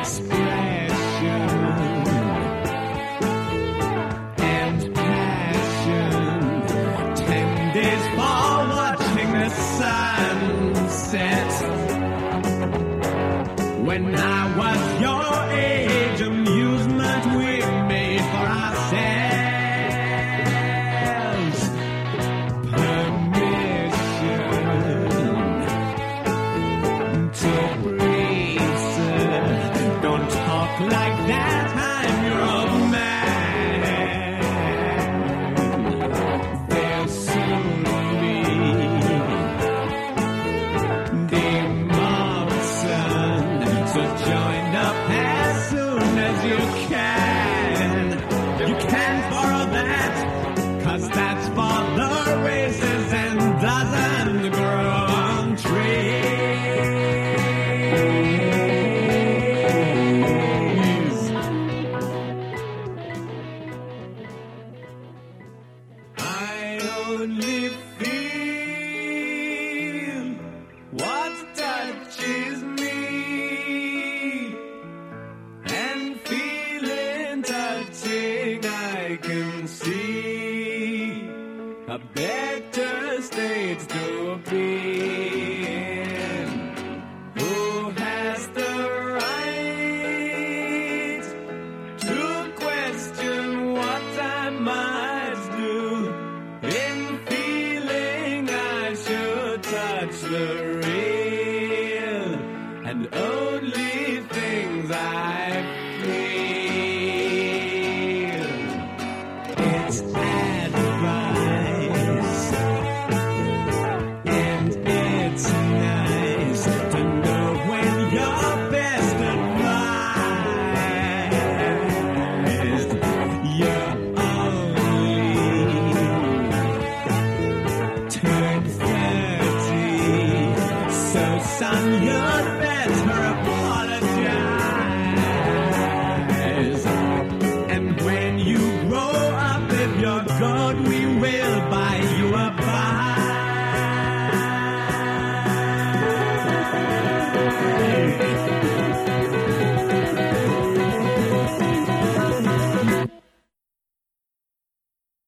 expression and passion. 10 days for watching the sunset. When I was your age, amusement we made for ourselves. Permission to breathe, sir. Don't talk like that, I'm your old man. There'll soon be the mob, son. So join up as soon as you can. You can borrow that